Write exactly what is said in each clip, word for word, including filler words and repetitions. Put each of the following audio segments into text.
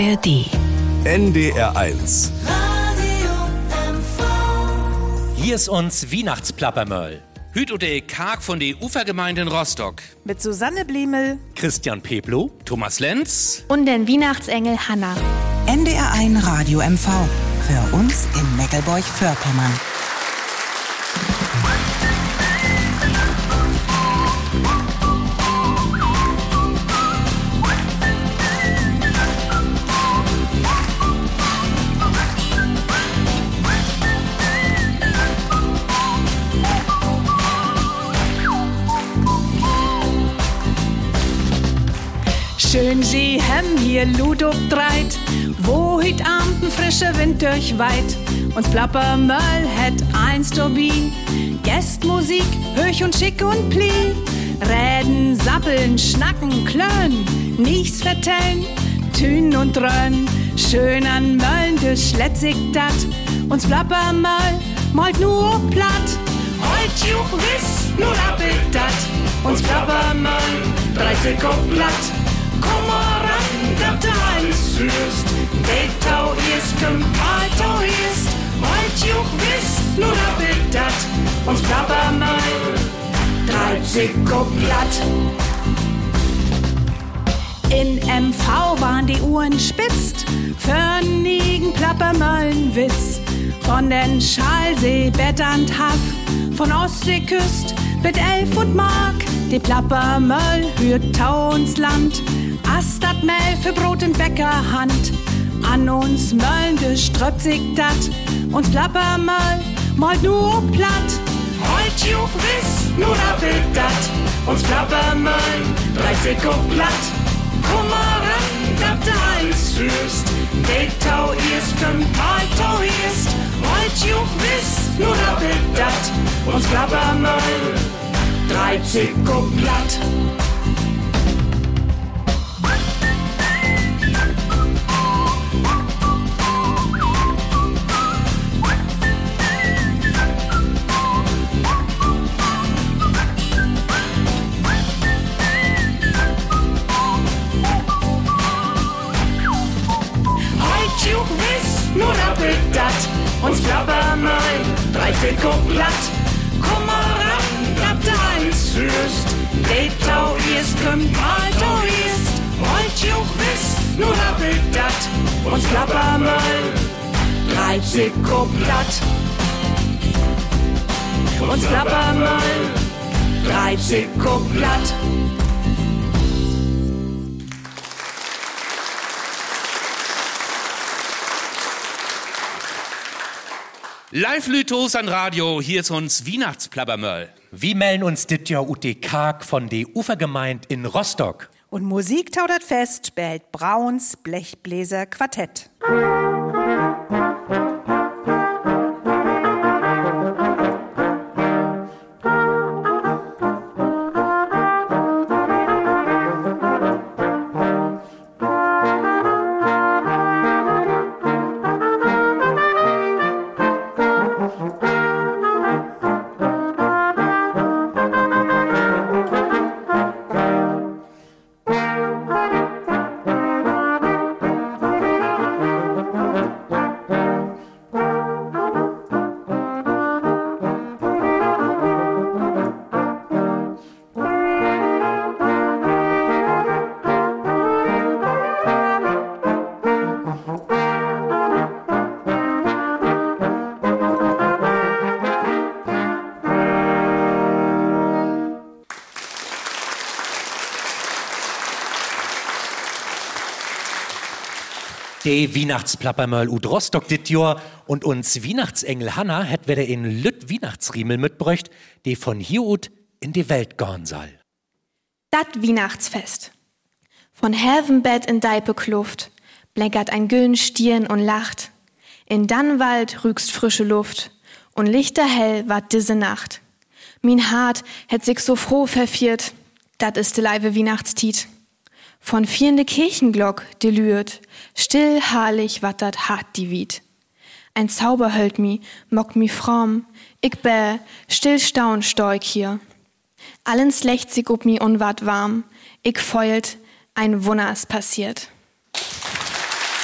R D. N D R eins. Hier ist uns Weihnachtsplappermöll. Hüt oder Karg von der Ufergemeinde in Rostock. Mit Susanne Bliemel, Christian Peplo, Thomas Lenz und den Weihnachtsengel Hanna. N D R eins Radio M V. Für uns in Meckelburg-Vorpommern. schön sie hem hier Ludo dreit, wo hit Abend frische Wind durchweit. Uns Plappermöll het eins Turbin, Gästmusik, höch und schick und pli. Reden, sappeln, schnacken, klön, nichts vertellen, Tün und Drön. Schön an Möllen, geschletzig dat, uns Plappermöll malt nur platt. Heut juch wiss, nur appelt dat, uns Plappermöll dreißig und platt. Komm mal ran, dat du eins führst, Betau ist, kümmt, Altau ist. Heut juch wiss, nur appelt dat, uns Plappermöll dreißig und platt. In M V waren die Uhren spitzt, für nigen Plappermöllenwitz. Von den Schalsee, Betternd Haff, von Ostseeküst mit Elf und Mark. Die Plappermöll hürt Tau uns Land, Astat Mehl für Brot in Bäckerhand. An uns Möllen geströppt sich dat, uns Plappermöll malt nur platt. Heut juch wiss, nur appelt dat, uns Plappermöll dreißig und platt. Komm mal ran, dat du eins führst, Betau ist, kümmt, Altau ist. Heut juch wiss, nur appelt dat, uns Plappermöll dreißig und platt. Nur appelt dat, uns Plappermöll dreißig und platt. Komm mal ran, dat du eins führst, Betau ist, kümmt, Altau ist. Heut juch wiss, nur appelt dat, uns Plappermöll dreißig und platt. Uns Plappermöll dreißig und platt. Live-Lütos an Radio, hier ist uns Weihnachtsplappermöll. Wir melden uns dit Jahr U T Karg von der Ufergemeinde in Rostock. Und Musik taudert fest, spielt Brauns Blechbläser Quartett. Die Weihnachtsplappermöll ud Rostock dit Jahr und uns Weihnachtsengel Hanna hat wieder in Lütt Weihnachtsriemel mitbräucht, die von hier ud in die Welt gehen soll. Dat Weihnachtsfest. Von Helvenbett in Deipekluft blänkert ein güllen Stirn und lacht. In Dannwald rügst frische Luft und lichterhell ward diese Nacht. Min Hart hätt sich so froh verfiert, dat is de leive Weihnachtstiet. Von vierende Kirchenglock, die lürt, still, herrlich wattert hart die Wied. Ein Zauber hölt mi, mock mi fromm, ich bäh, still staun stoik hier. Allens lächt sich ob mi unwart warm, ich feult, ein Wunder ist passiert.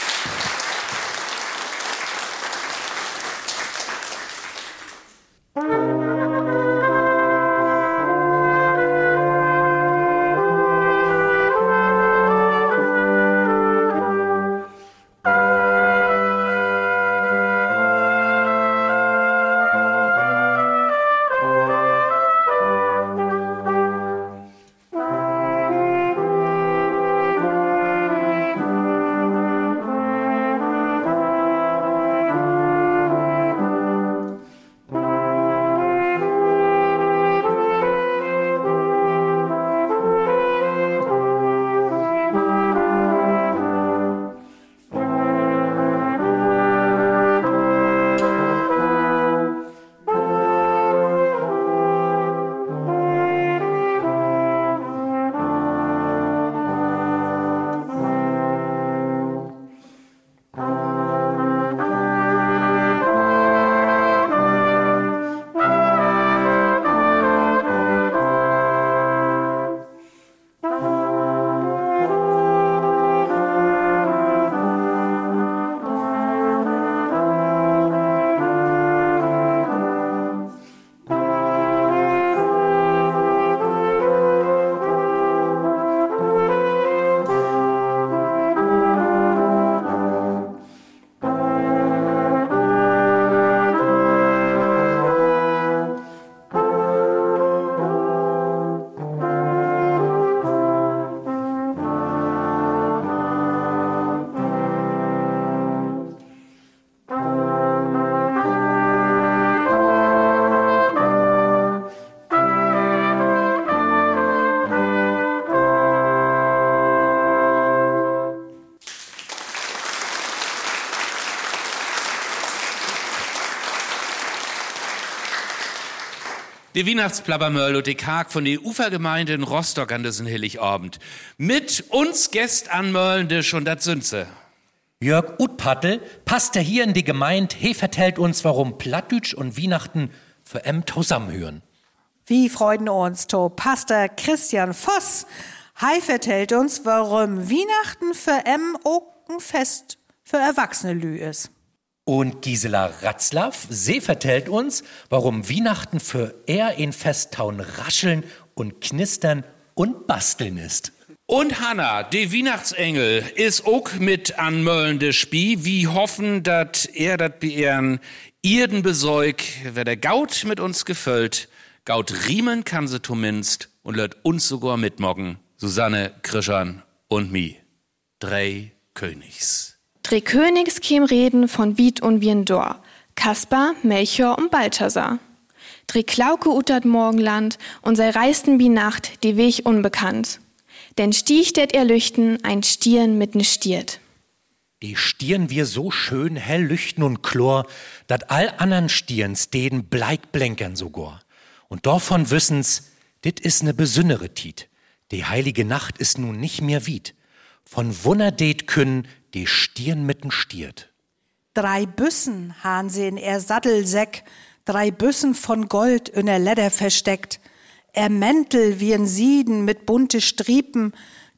Die Weihnachtsplappermöll und die Karg von der Ufergemeinde in Rostock an diesen Heiligabend. Mit uns Gäst anmöllendisch und dat Sünze. Jörg Utpattel passt er hier in die Gemeinde, he vertellt uns, warum Plattdütsch und Weihnachten für em zusammenhören. Wie freuen uns to Pastor Christian Voss. Hei vertellt uns, warum Weihnachten für em auch ein Fest für erwachsene Lü ist. Und Gisela Ratzlaff, sie vertellt uns, warum Weihnachten für er in Festtaun rascheln und knistern und basteln ist. Und Hanna, die Weihnachtsengel, ist auch mit an Möllende Spie. Wir hoffen, dass er dat bei ihren Irden besäug, wer der Gaut mit uns gefüllt. Gaut riemen kann sie zumindest und lädt uns sogar mitmoggen. Susanne, Krischan und mi. Drei Königs. Drei Königs käm reden von Wied und Wiendor, Kaspar, Melchior und Balthasar. Drei Klauke utert Morgenland und sei reisten bi Nacht die Weg unbekannt. Denn stieg det er lüchten ein Stieren mit'n Stiert. Die Stieren wir so schön hell lüchten und chlor, dat all andern Stirns deden bleik blänkern sogar. Und davon wissen's, dit is ne besünnere Tiet. Die heilige Nacht is nun nicht mehr wied. Von Wunder det können die Stirn mit'n Stiert. Drei Büssen han sie in er Sattelsäck, drei Büssen von Gold in er Leder versteckt. Er Mäntel wie ein Sieden mit bunte Striepen,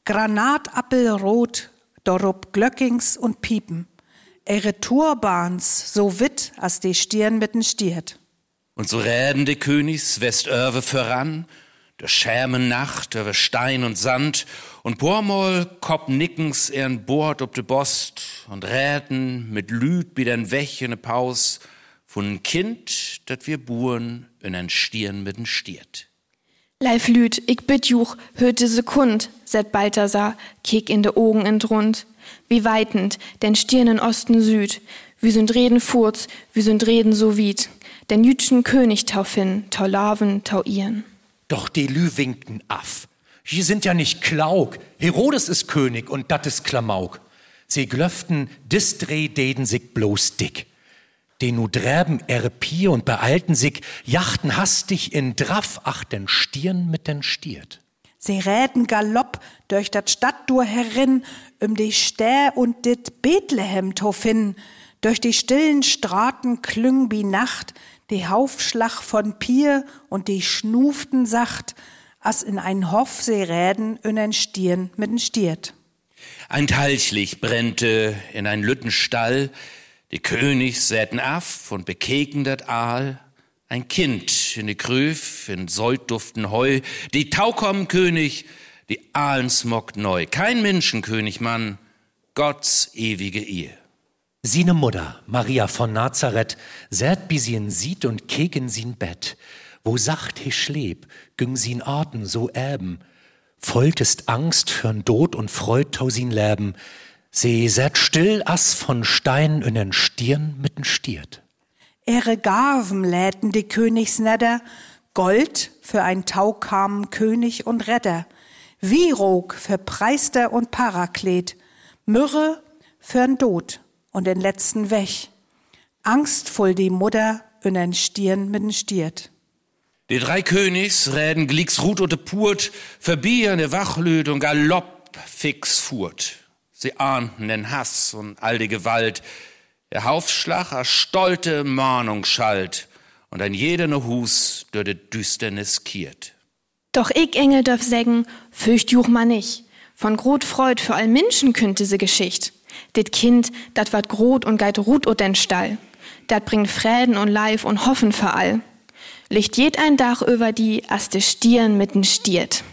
Granatappelrot, dorop Glöckings und Piepen. Ihre Turbans so witt, as die Stirn mit'n Stiert. Und so räden die Königs Westörwe voran, der schämen Nacht über Stein und Sand, und Bormol kopp nickens ihren Bord ob de Bost, und räten mit Lüd bidern weg in ne Paus, von n Kind, dat wir buren in ein Stirn mit'n Stiert. Leif Lüd, ich bitt juch, hört de Sekund, seit Balthasar, kick in de Augen entrund. Wie weitend, denn Stirn in Osten Süd, wie sind Reden furz, wie sind Reden so wied, denn jütschen König tau fin, tau Larven, tau ihren. Doch die Lü winkten af. Sie sind ja nicht Klauk, Herodes ist König und dat is Klamauk. Sie glöften, dis dreh deden sich bloß dick. Den nu dräben ihre Pier und beeilten sich, jachten hastig in Draff, ach den Stirn mit den Stiert. Sie räten Galopp durch dat Stadtdur herin, um die Stäh und dit Bethlehem to finden. Durch die stillen Straßen klüng bi Nacht, die Haufschlag von Pier und die schnuften sacht, as in ein Hof sie räden in ein Stirn mit'n Stiert. Ein Talchlicht brennte in ein Lüttenstall, die Königs säten af und bekeken dat Aal. Ein Kind in die Krüf, in säutduften Heu, die Taukom König, die Aalen smockt neu. Kein Menschenkönig, Mann, Gottes ewige Ehe. Sine Mutter, Maria von Nazareth, sät bi sie'n sieht und keken sie'n Bett. Wo sacht he schleb, güng sie'n Atem so äben. Foltest Angst für'n Tod und Freud tau sie'n Leben. Sie sät still as von Stein in den Stirn mit'n Stiert. Ihre Garven läten die Königsnedder, Gold für ein taukamen König und Retter, Wierook für Preister und Paraklet, Myrrhe für'n Tod und den letzten Wech. Angstvoll die Mutter in den Stirn mit'n Stiert. Die drei Königs räden Glieksrut und de Purt, verbieren de Wachlüd und Galopp fix furt. Sie ahnten den Hass und all die Gewalt. Der Haufschlag a stolte Mahnung schallt und ein jeder ne Hus durch de Düsternis kiert. Doch ich Engel darf sägen, fürcht juch ma nicht. Von grot Freud für all Menschen künnte se Geschicht. Dit Kind, dat wat grot und geit ruht o den Stall. Dat bringt Fräden und Leif und Hoffen für all. Licht jed ein Dach über die, as de Stirn mit'n Stiert.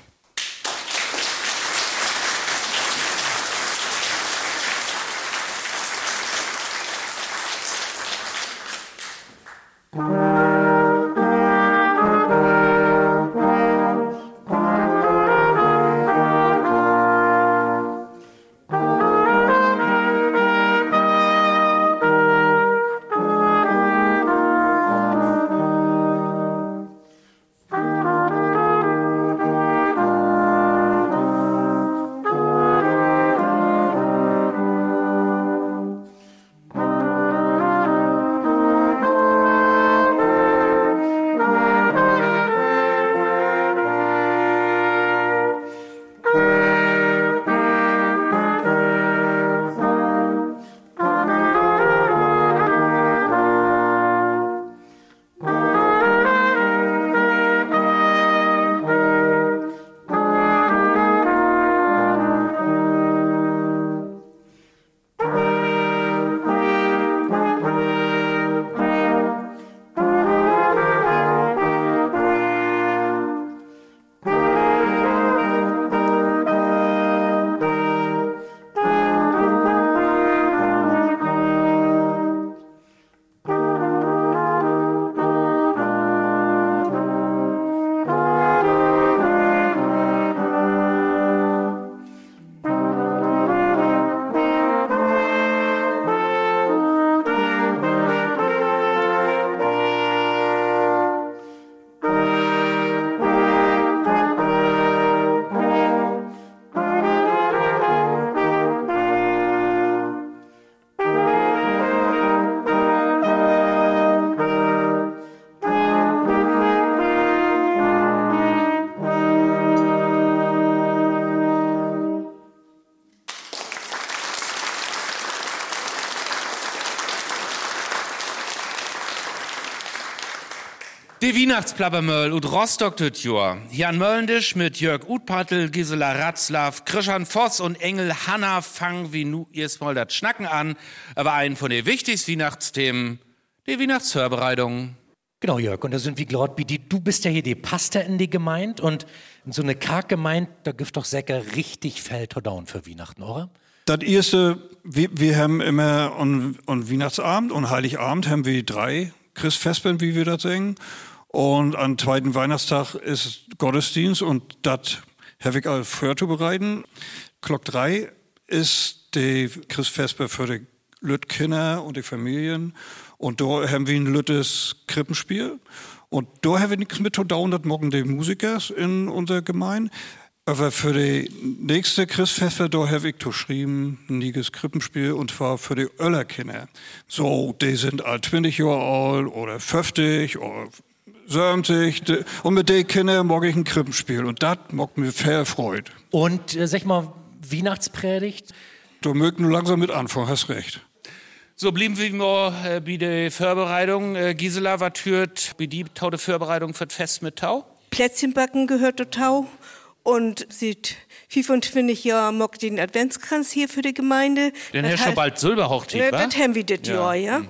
Die Weihnachtsplappermöll und Rostock tüt Jahr. Hier an Möllendisch mit Jörg Utpattel, Gisela Ratzlaff, Christian Voss und Engel Hanna fangen wie nu erstmal das Schnacken an. Aber einen von den wichtigsten Weihnachtsthemen, die Weihnachtsvorbereitung. Genau, Jörg, und da sind wir glad wie die, du bist ja hier die Pastor in die Gemeinde und in so eine Karggemeinde, da gibt doch Säcker richtig Feld down für Weihnachten, oder? Das erste, wir, wir haben immer an, an Weihnachtsabend und Heiligabend haben wir drei Christfestben, wie wir das sagen. Und am zweiten Weihnachtstag ist Gottesdienst und das habe ich auch vorzubereiten. Glock drei ist die Christfestbe für die Lütkinder und die Familien. Und da haben wir ein lüttes Krippenspiel. Und da haben wir nichts mit zu tun, das morgen die Musiker in unserer Gemeinde. Aber für die nächste Christfeste, da habe ich geschrieben, ein niges Krippenspiel, und zwar für die Öllerkinder. So, die sind alt zwanzig Jahre alt oder fünfzig oder siebzig. Und mit den Kindern mag ich ein Krippenspiel. Und das mag mir sehr freut. Und äh, sag mal, Weihnachtspredigt? Da mögt nur langsam mit anfangen, hast recht. So blieben wir mal äh, bei der Vorbereitung. Äh, Gisela, was hört bei die Tau der Vorbereitung für das Fest mit Tau? Plätzchenbacken gehört zu Tau. Und seit fünfundzwanzig Jahren mag den Adventskranz hier für die Gemeinde. Den hast schon bald Silberhochzeit, ne, wa? Das haben wir das Ja. Jahr, ja.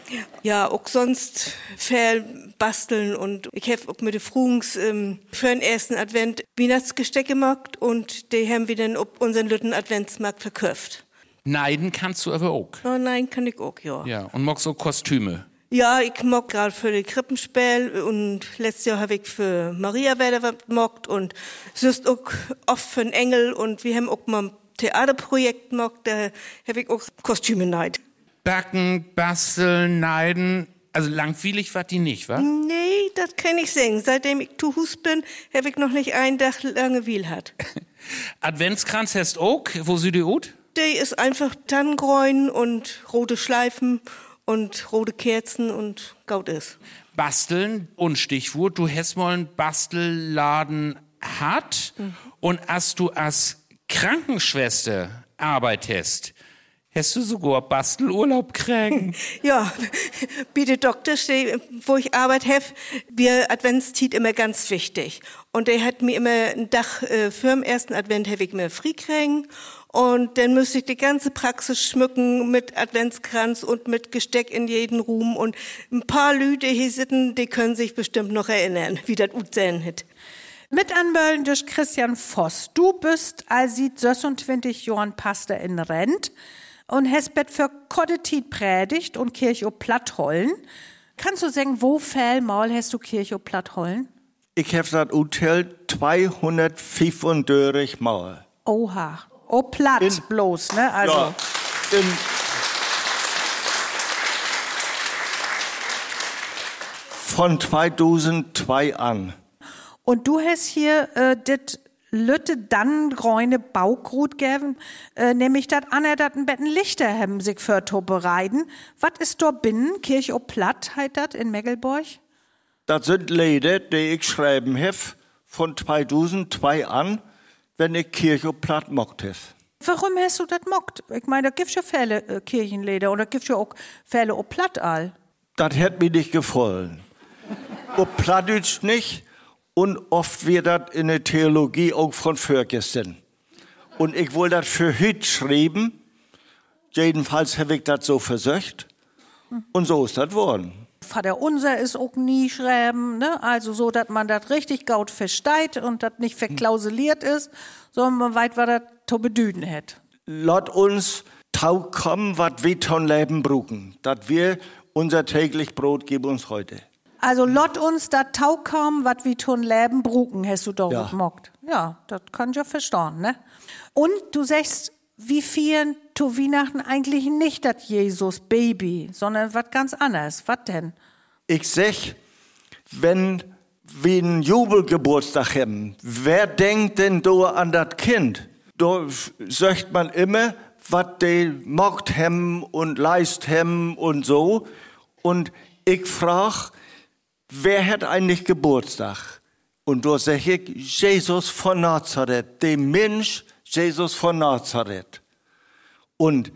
Ja, auch sonst viel basteln und ich habe auch mit den Frugens ähm, für den ersten Advent Weihnachtsgesteck gemacht und die haben wir dann auf unseren Lütten Adventsmarkt verkauft. Neiden kannst du aber auch. Oh nein, kann ich auch, ja. Ja, und magst auch Kostüme. Ja, ich mag gerade für die Krippenspiel und letztes Jahr habe ich für Maria Werder was gemacht und sonst auch oft für einen Engel und wir haben auch mal ein Theaterprojekt gemacht, da habe ich auch Kostüme neid. Backen, basteln, neiden. Also langweilig war die nicht, wa? Nee, das kann ich sagen. Seitdem ich zu Hus bin, habe ich noch nicht einen Tag Langeweile hat. Adventskranz hast auch, wo sie die ut? Der ist einfach Tannengräuen und rote Schleifen und rote Kerzen und Gaut ist. Basteln und Stichwort, du hast mal einen Bastelladen hat mhm. und als du als Krankenschwester arbeitest, hast du sogar Bastelurlaub kriegen? Ja, bei der Doktor, wo ich arbeite, habe, wir Adventszeit immer ganz wichtig. Und der hat mir immer ein Dach äh, für den ersten Advent habe ich mir frei kriegen. Und dann müsste ich die ganze Praxis schmücken mit Adventskranz und mit Gesteck in jeden Ruhm. Und ein paar Lüde hier sitzen, die können sich bestimmt noch erinnern, wie das ut sein hat. Mit anmelden durch Christian Voss. Du bist als sechsundzwanzig Jahren Pastor in Rent und hast bet für Koddetit predigt und Kirche Platthollen. Kannst du sagen, wo viel Mal hast du Kirche Platthollen? Ich habe das Hotel zweihundertfünfunddreißig Mal. Oha. Oh, platt in, bloß, ne? Also. Ja, in, von zweitausendzwei an. Und du hast hier äh, das Lütte dann gräune Baugrut geben, äh, nämlich dat Anna dat ein Betten Lichter haben sich für to bereiten. Was ist da binnen? Kirche o Platt heit dat in Meggelborg? Das sind Lieder, die ich schreiben habe von zweitausendzwei an, wenn ich Kirche platt mockt habe. Warum hast du das mockt? Ich meine, da gibt's ja viele äh, Kirchenlieder oder gibt's ja auch viele o platt all. Das hätte mir nicht gefallen. O plattdeutsch nicht und oft wird das in der Theologie auch von vorgestern. Und ich wollte das für heute schreiben. Jedenfalls habe ich das so versucht. Und so ist das worden. Vater unser ist auch nie schreiben, ne? Also so, dass man das richtig gaut versteht und das nicht verklausuliert ist, sondern man weit, was das zu bedüden hat. Lass uns tau kommen, was wir ton Leben brauchen. Dat wir unser täglich Brot geben uns heute. Also lot uns dat tau kommen, was wir ton Leben brauchen, hast du doch Ja. gemockt. Ja, das kann ich ja verstehen, ne? Und du sagst, wie vielen zu Weihnachten eigentlich nicht das Jesus-Baby, sondern was ganz anderes. Was denn? Ich sag, wenn wir einen Jubelgeburtstag haben, wer denkt denn da an das Kind? Da sagt man immer, was die mockt haben und leist haben und so. Und ich frag, wer hat eigentlich Geburtstag? Und da sag ich, Jesus von Nazareth, der Mensch Jesus von Nazareth. Und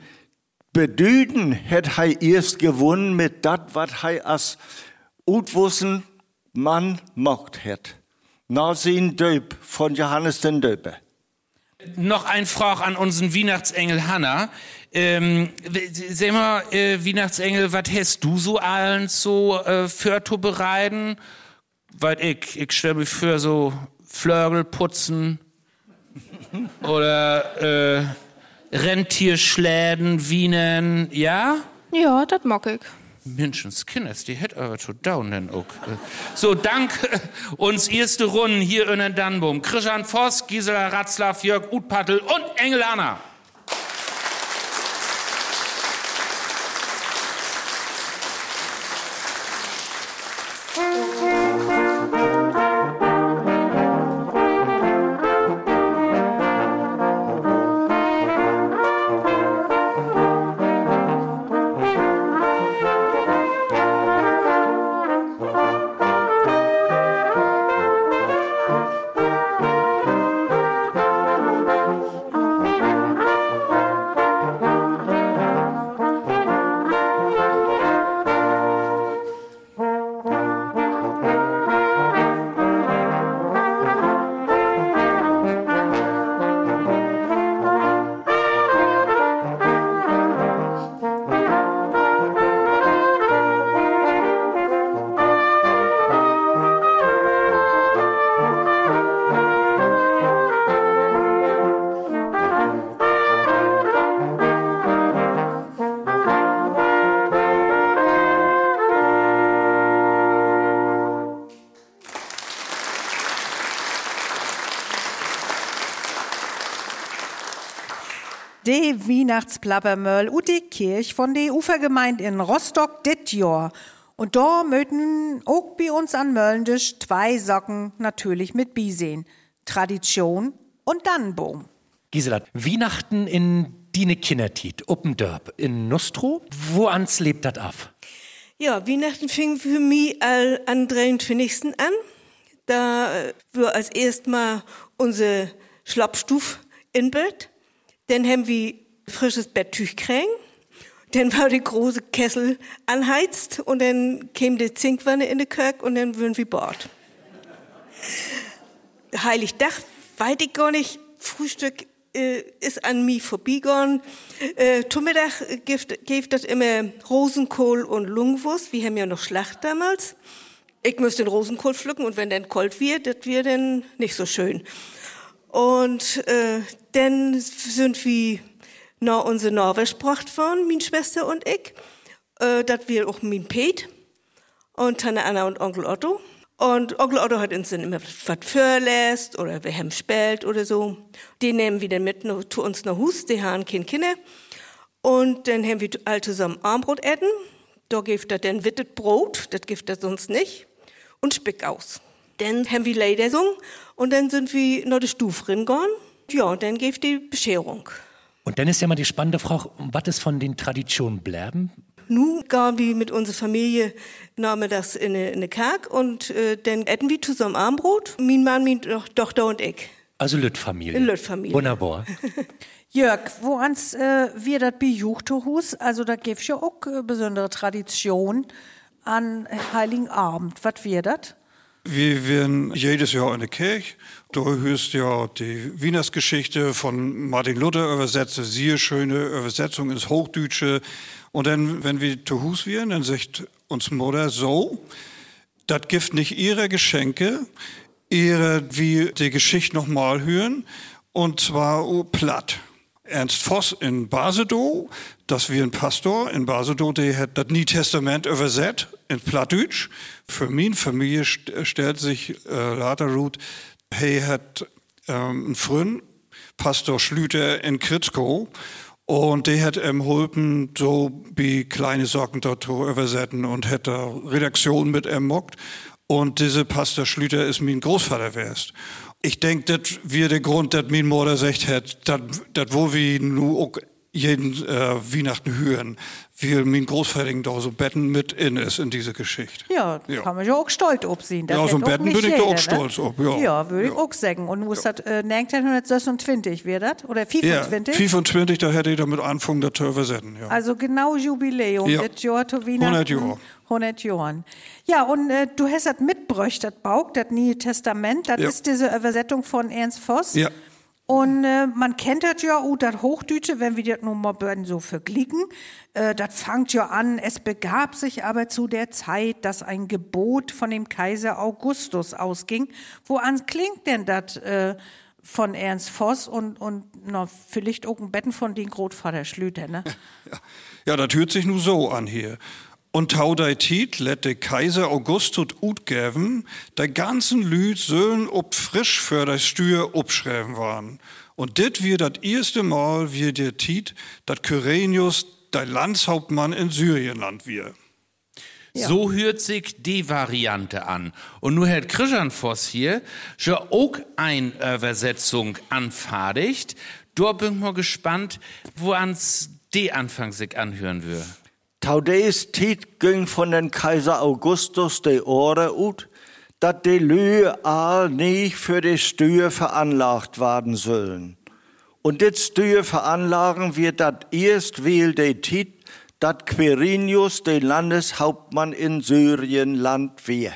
Bedüden hat er erst gewonnen mit dat, was er als Utwussen Mann mocht het. Na sin Döp von Johannes den Döper. Noch ein Frage an unseren Weihnachtsengel Hanna. Ähm, sag mal, äh, Weihnachtsengel, was hast du so allen so äh, für zu bereiten? Weil ich, ich stelle mich für so Flörgel putzen oder äh, Rentierschläden, Wienen, ja? Ja, das mag ich. Menschenskinders, die hätt aber zu daunen auch. So, dank uns erste Runden hier in den Dannbum. Christian Voss, Gisela Ratzlaff, Jörg Utpattel und Engel Anna. Die Weihnachtsplappermöll und die Kirche von der Ufergemeinde in Rostock dit Jahr. Und da möchten auch bei uns an Möllendisch zwei Socken natürlich mit bisehen. Tradition und Dannenbaum. Gisela, Weihnachten in Dine Kindertiet, Uppendörp, in Nostro, wo ans lebt dat af? Ja, Weihnachten fing für mich all an dreiundzwanzigsten an. Da wir als erst mal unsere Schlappstuf in Bett. Dann haben wir frisches Betttüch kriegen. Dann war der große Kessel anheizt und dann käme die Zinkwanne in die Kirche und dann würden wir bord. Heiligdach, weiß ich gar nicht, Frühstück äh, ist an mir vorbeigegangen. Äh, zum Mittag gibt, gibt das immer Rosenkohl und Lungenwurst. Wir haben ja noch Schlacht damals. Ich müsste den Rosenkohl pflücken und wenn dann kalt wird, das wird dann nicht so schön. Und äh, dann sind wir nach unser Norwegisch gebracht worden, meine Schwester und ich. Äh, das wir auch mein Pet und Tante Anna und Onkel Otto. Und Onkel Otto hat uns dann immer was vorlässt oder wir haben spät oder so. Die nehmen wir dann mit zu uns nach Hus, die haben keine Kinder. Und dann haben wir all zusammen Armbrot essen. Da gibt es dann wittet Brot, das gibt es sonst nicht. Und Spick aus. Dann haben wir Leider gesungen und dann sind wir nach der Stufe gegangen. Ja, und dann gibt die Bescherung. Und dann ist ja mal die spannende Frage, was ist von den Traditionen bleiben? Nun gehen wir mit unserer Familie nachmittags in eine, in eine Kark und äh, dann essen wir zusammen Armbrot. Mein Mann, meine Tochter und ich. Also Lütt-Familie. In Lütt-Familie. Wunderbar. Jörg, wo ans äh, wir das Bejuchterhus, also da gibt's ja auch äh, besondere Tradition an Heiligen Abend. Was wird das? Wir werden jedes Jahr in der Kirche. Da hörst ja die Weihnachtsgeschichte von Martin Luther übersetzt, sehr schöne Übersetzung ins Hochdeutsche. Und dann, wenn wir zu Hus werden, dann sagt uns Mutter so, das gibt nicht ihre Geschenke, ihre, wie die Geschichte nochmal hören, und zwar platt. Ernst Voss in Basedow, das wir ein Pastor in Basedow, der hat das Neue Testament übersetzt in Plattdeutsch. Für meine Familie st stellt sich äh, later Ruth, er hat ähm, einen Freund, Pastor Schlüter in Kritzkow, und der hat ihm geholfen, so wie kleine Socken dort zu übersetzen und hat da Redaktion mit ihm gemacht. Und dieser Pastor Schlüter ist mein Großvater wärst. Ich denke, das wäre der Grund, dass meine Mutter sagt hat, dass wo wir nu auch jeden äh, Weihnachten hören, wie mein Großvater da so Betten mit in ist in diese Geschichte. Ja, ja. Kann man ja auch stolz ob sehen. Ja, so ein Betten bin ich da auch stolz ob, ja. Ja, würde ich auch sagen. Und muss ja. das äh, neunzehnhundertsechsundzwanzig wird das? Oder fünfundzwanzig? Ja, fünfundzwanzig, da hätte ich damit angefangen, das zu übersetzen, ja. Also genau Jubiläum, ja. das Jahr zu Weihnachten. hundert Jahre. hundert Jahren. Ja, und äh, du hast das mitbräucht, das Bauk, das Neue Testament, das ja. ist diese Übersetzung von Ernst Voss. Ja. Und äh, man kennt das ja auch, das Hochdeutsche, wenn wir das nun mal würden so verglichen. Äh, das fängt ja an, es begab sich aber zu der Zeit, dass ein Gebot von dem Kaiser Augustus ausging. Woran klingt denn das äh, von Ernst Voss und, und na, vielleicht auch ein Betten von den Großvater Schlüter, ne? Ja, ja, das hört sich nur so an hier. Und tau dei Tit let de Kaiser Augustus utgäven, de ganzen Lüd sollen ob frisch für de Stür upschreiben waren. Und dit wir dat erste Mal wie der Tit, dat Kyrenius, de Landshauptmann in Syrienland wir. Ja. So hört sich die Variante an. Und nur Herr Christian Voss hier schon auch eine Übersetzung anfertigt. Da bin ich mal gespannt, wo ans die Anfang sich anhören würde. Taudees Tiet ging von den Kaiser Augustus de Ore ut, dat de Lühe all nicht für die Steuer veranlagt werden sollen. Und dit Steuer veranlagen wird dat erst will de Tiet, dat Quirinius de Landeshauptmann in Syrien Land wir.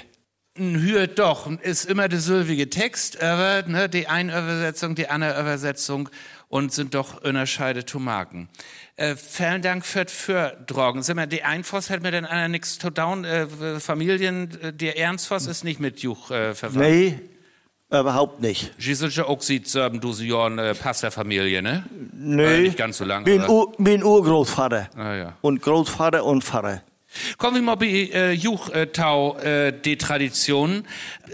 Hört doch, ist immer der sylvige Text, aber ne, die eine Übersetzung, die andere Übersetzung und sind doch unterscheide zu marken. Äh, vielen Dank für für Drogen. Sag mal, die Einfoss hat mir denn einer nichts zu down. Äh, Familien, der Ernstfoss ist nicht mit Juch äh, verwandt. Nee, überhaupt nicht. Sie sind ja auch sieht serben du sie ja eine Pastorfamilie, ne? Nee. Äh, nicht ganz so lange. Mein, Ur, mein Urgroßvater. Ah, ja. Und Großvater und Vater. Kommen wir mal bei äh, Juchtau, äh, die Tradition.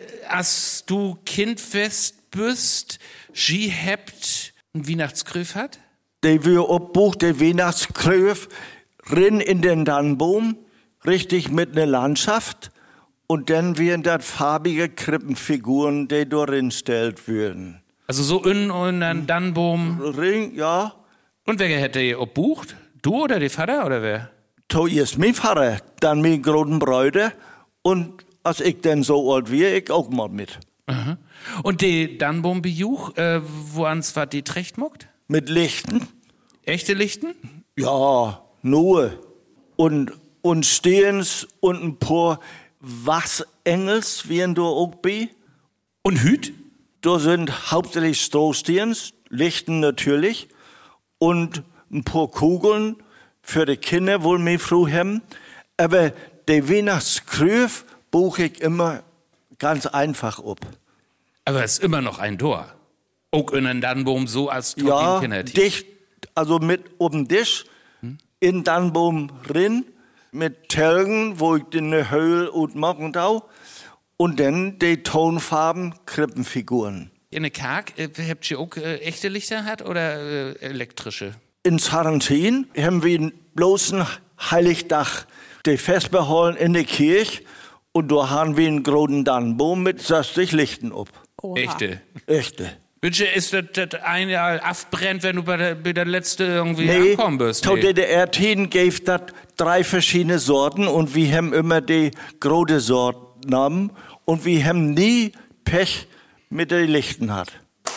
Als du Kind fest bist, sie habt ein Weihnachtsgrüff hat? Die wir obbuch der Weihnachtsgrüff rin in den Dannbaum, richtig mit ne Landschaft. Und dann werden das farbige Krippenfiguren, die darin stellt würden. Also so in und dann Dannbaum. Ring, ja. Und wer hätte ihr obbucht? Du oder der Vater oder wer? To ist mein Vater, dann mein großen Bruder und als ich dann so alt wie, ich auch mal mit. Aha. Und die Dannbaum-Bejuch, äh, wo ans war die Trecht mockt? Mit Lichten. Echte Lichten? Ja, nur. Und, und Stehens und ein paar Wachsengels, wie du auch bei. Und Hüt? Da sind hauptsächlich Strohstehens, Lichten natürlich und ein paar Kugeln für die Kinder wohl mehr früh haben. Aber die Weihnachtsgrüff buche ich immer ganz einfach ab. Aber es ist immer noch ein Tor. Auch in den Dannbaum so als Tor ja, Kinder. dicht, also mit oben Tisch, hm? in Dannbaum drin, mit Telgen, wo ich in der Höhle und machen da. Und dann die Tonfarben Krippenfiguren. In der Karg, äh, habt ihr auch äh, echte Lichter hat oder äh, elektrische? In Sarantin haben wir einen bloßen Heiligdach, die Festbehalten in der Kirche. Und da haben wir einen großen Dannbaum mit sechzig Lichten ab. Echte? Echte. Bitte, ist das, das ein Jahr abbrennt, wenn du bei der, bei der letzte irgendwie nee, ankommen bist? Nee, nee. D D R-Tiden gab das drei verschiedene Sorten und wir haben immer die große Sorten genommen und wir haben nie Pech mit den Lichten hat.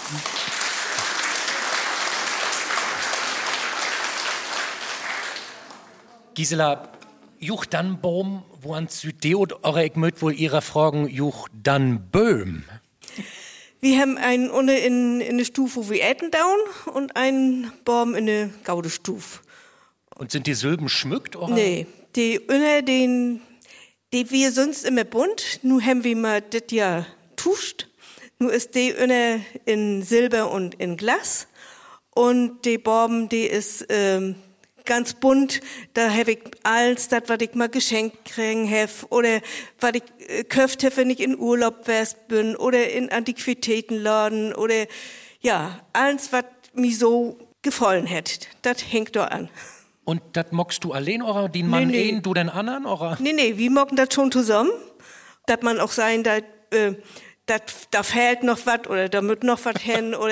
Gisela, Juch Dannbaum, wo an Süddeut eure ich mögt wohl ihrer Fragen Juch Dannböhm. Wir haben einen unten in, in der Stufe wie Ettendown und einen Baum in der Gaudestufe. Und sind die Silben schmückt? Oder? Nee, die unter den, die wir sonst immer bunt, nun haben wir mal das Jahr tuscht. Nun ist die unter in Silber und in Glas. Und die Baum, die ist ähm, ganz bunt. Da habe ich alles, das, was ich mal geschenkt kriegen habe, oder was ich äh, gekauft habe, wenn ich in Urlaub wärst bin, oder in Antiquitätenladen, oder ja, alles, was mir so gefallen hat, das hängt da an. Und das mockst du allein, oder den Mann nee, nee. einen, du den anderen, oder? Nee, nee, wir mocken das schon zusammen. Dass man auch sein, dass, äh, dat, da fehlt noch was, oder da muss noch was hin, oder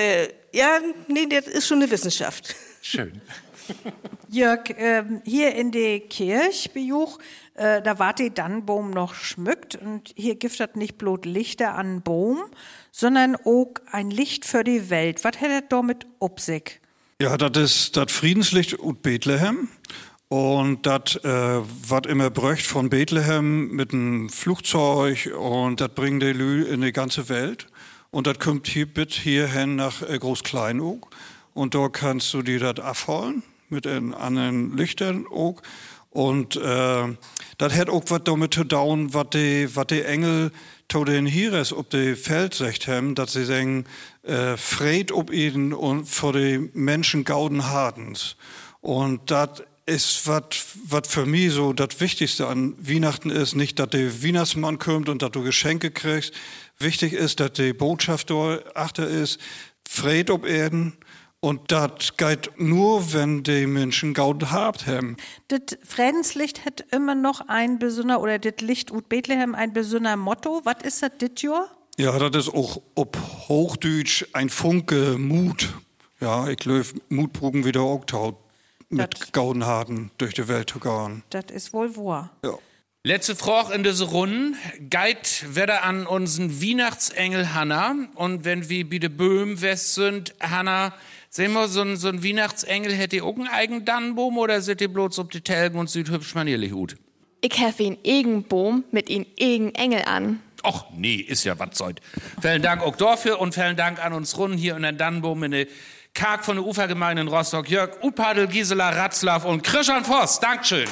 Ja, nee, das ist schon eine Wissenschaft. Schön. Jörg, ähm, hier in der Kirche, Bejuch, äh, da wart die Dannenbaum noch schmückt und hier giftet nicht bloß Lichter an Baum, sondern auch ein Licht für die Welt. Was hätte da mit Upsig? Ja, das ist das Friedenslicht ut Bethlehem. Und das, äh, was immer bräucht von Bethlehem mit einem Flugzeug und das bringt die Lü in die ganze Welt. Und das kommt hier bis hierhin nach äh, Groß-Kleinoog. Und da kannst du dir das abholen mit den anderen Lichtern auch. Und äh, das hat auch was damit zu tun, was die, was die Engel zu den Hieres auf dem Feld sagt haben, dass sie sagen, äh, Fried ob ihnen und für die Menschen gauden Hadens. Und das ist was für mich so das Wichtigste an Weihnachten ist, nicht, dass der Weihnachtsmann kommt und dass du Geschenke kriegst. Wichtig ist, dass die Botschaft dort achter ist, Fried ob Erden. Und das geht nur, wenn die Menschen Gauden habt haben. Das Friedenslicht hat immer noch ein besonderer, oder das Licht ut Bethlehem ein besonderer Motto. Was ist das dit Jahr? Ja, das ist auch ob Hochdeutsch ein Funke Mut. Ja, ich glaube, Mut brugen wieder auch taut, mit Gaudenharten durch die Welt zu gehen. Das ist wohl wahr. Ja. Letzte Frage in dieser Runde. Geht wieder an unseren Weihnachtsengel Hanna. Und wenn wir bei de Böhm west sind, Hanna, sehen wir, so ein, so ein Weihnachtsengel hätte ihr auch einen eigenen Dannenbaum oder seid ihr bloß ob die Telgen und sieht hübsch manierlich gut? Ich helfe ihn egen Baum mit ihn egen Engel an. Och, nee, ist ja was sollt. Vielen Dank auch dafür und vielen Dank an uns Runden hier in der Dannenbaum in der Karg von der Ufergemeinde in Rostock. Jörg Upadel, Gisela Ratzlaff und Christian Voss. Dankeschön.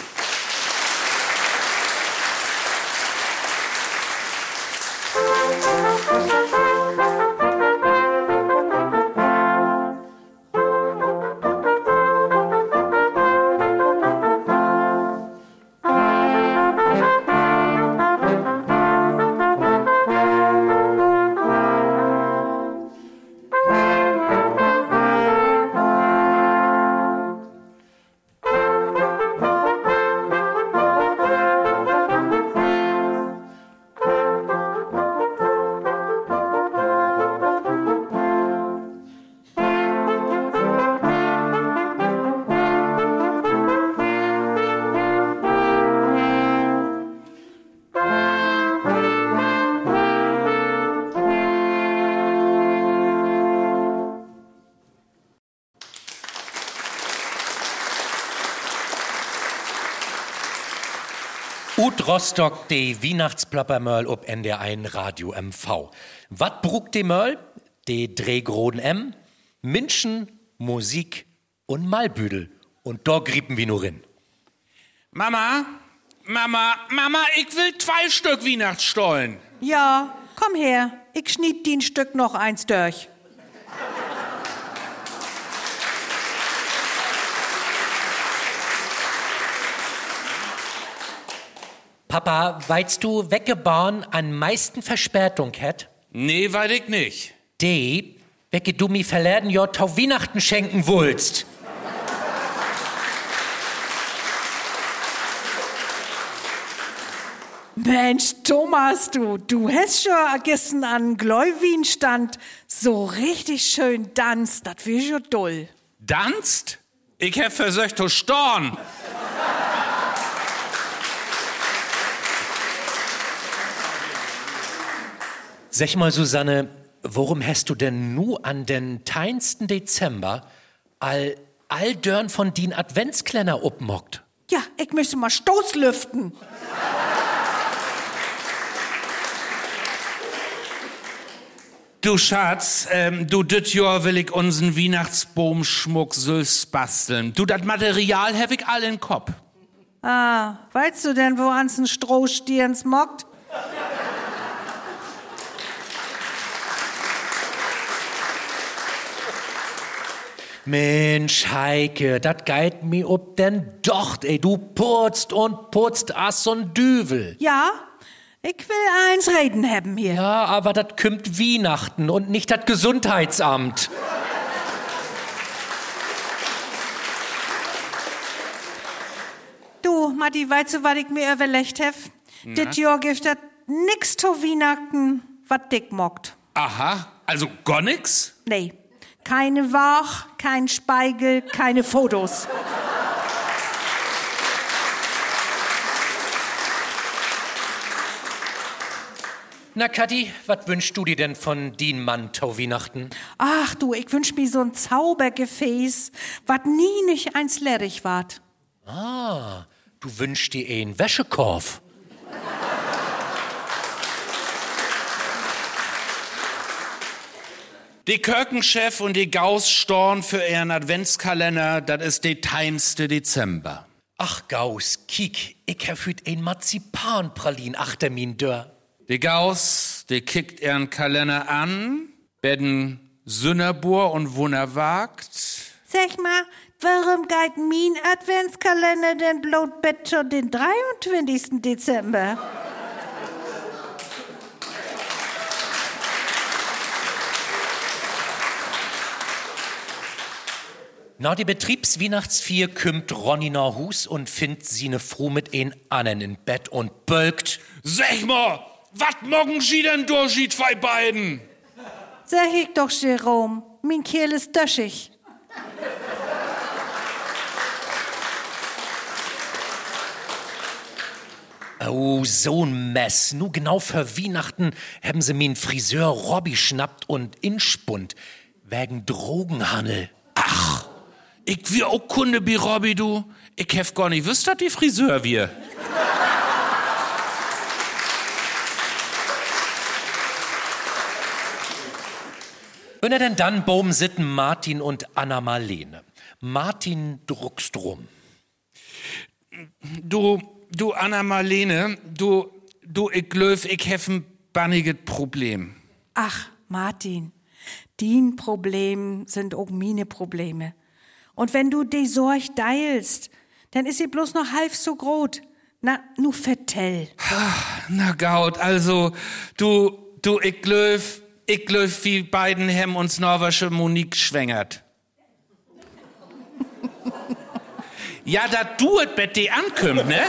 Ut Rostock, de Weihnachtsplappermöll ob N D R eins Radio M V. Wat brugt de Möll? De Drehgroden M, Menschen, Musik und Malbüdel. Und da griepen wir nur in. Mama, Mama, Mama, ich will zwei Stück Weihnachtsstollen. Ja, komm her. Ich schnitt die ein Stück noch eins durch. Papa, weißt du, welche Bahn am meisten Verspätung hat? Nee, weiß ich nicht. Die, welche du mir verlernen Jahr tau Weihnachten schenken wollst. Mensch, Thomas, du, du hast schon gestern an Gläuwin stand so richtig schön danst, das wär schon doll. Danst? Ich hab versucht zu storn. Sag mal, Susanne, warum hast du denn nu an den teinsten Dezember all, all Dörn von din Adventsklenner uppmockt? Ja, ich müsste mal Stoß lüften. Du Schatz, ähm, du dit Jahr will ich unseren Weihnachtsbaumschmuck selbst basteln. Du, das Material hab ich all in Kopf. Ah, weißt du denn, wo ans ein Strohstirns mockt? Mensch, Heike, dat geit mi ob denn doch, ey, du putzt und putzt as so'n Düvel. Ja, ich will eins reden haben hier. Ja, aber dat kümmt Weihnachten und nicht dat Gesundheitsamt. Du, Matti, weißt du, was ich mir überlegt hab? Dit Jahr gibt dat nix zu Weihnachten, wat dick mockt. Aha, also gar nix? Nee. Keine Wach, kein Spiegel, keine Fotos. Na, Kathi, was wünschst du dir denn von din Mann tau Weihnachten? Ach du, ich wünsch mir so ein Zaubergefäß, wat nie nicht eins leerig ward. Ah, du wünschst dir einen Wäschekorb. Die Kirchenchef und die Gauss storn für ihren Adventskalender, das ist der tiimste Dezember. Ach, Gauss, kiek, ich hab für ein Marzipanpralin achter min Dörr. Die Gauss, die kickt ihren Kalender an, werden Sünnerbor und Wunderwagt. Sag mal, warum geht mein Adventskalender denn bloß bis schon den dreiundzwanzigsten Dezember? Na, die Betriebsweihnachtsvier kümmt Ronny nach Hus und findt sie ne Froh mit een annen in Bett und bölkt. Sag mal, wat morgen sie denn durchschied bei beiden? Sag ich doch, Jerome, mein Kerl ist döschig. Oh, so'n Mess. Nu genau für Weihnachten haben sie min Friseur Robby schnappt und inspund. Wegen Drogenhandel. Ach, ich wir auch Kunde bei Robby, du. Ich hef gar nicht wüsst, dass die Friseur wir. Und denn dann boben sitten Martin und Anna Marlene. Martin druckst drum. Du, du Anna Marlene, du, du, ich glöf, ich hef ein banniges Problem. Ach, Martin, din Problem sind auch meine Probleme. Und wenn du die Sorg teilst, dann ist sie bloß noch halb so groß. Na, nu vertell. Na Gaut, also, du, du, ich glöf, ich glöf, wie beiden hem uns norwegische Monique schwängert. Ja, da du et bet die ankümmt, ne?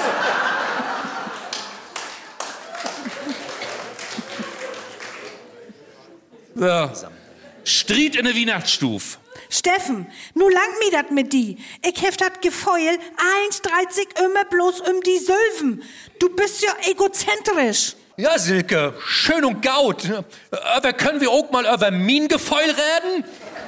So. Stried in der Weihnachtsstuf. Steffen, nu lang mi dat mit die. Ich hef dat Gefeul eins dreißig immer bloß um die Sölven. Du bist ja egozentrisch. Ja, Silke, schön und gaut. Aber können wir auch mal über min Gefeul reden?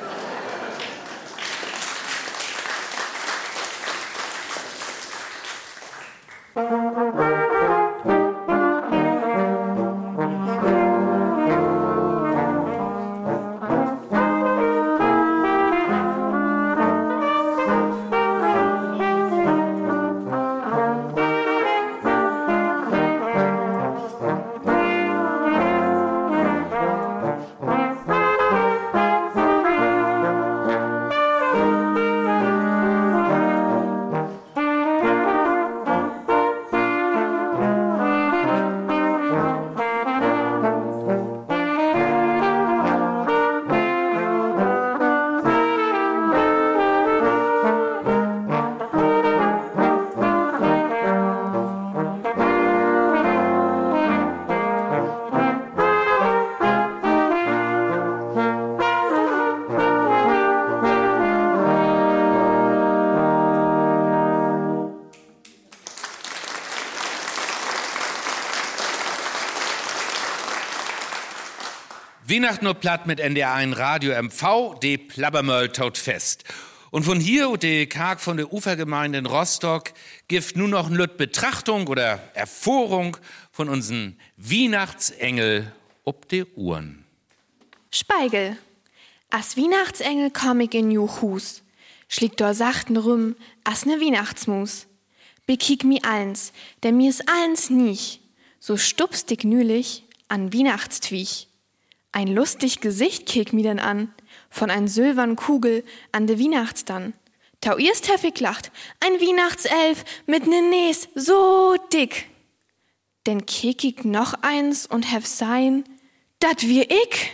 Weihnachten nur platt mit N D R eins Radio M V, de Plabbermöll taut fest. Und von hier und de Karg von der Ufergemeinde in Rostock gibt nur noch eine Betrachtung oder Erfahrung von unseren Weihnachtsengel ob de Uhren. Speigel. As Weihnachtsengel komm ich in ju Hus. Schliegt dor sachten rum, as ne Weihnachtsmus. Bekiek mi allens, denn mir is allens nicht. So stupst ich nülich an Weihnachtstwiech. Ein lustig Gesicht kiek mi denn an, von ein silbern Kugel an de Weihnachtsdann. Tau erst hef ich lacht, ein Weihnachtself mit ne Nes so dick. Denn kiek ich noch eins und hef sein, dat wir ich.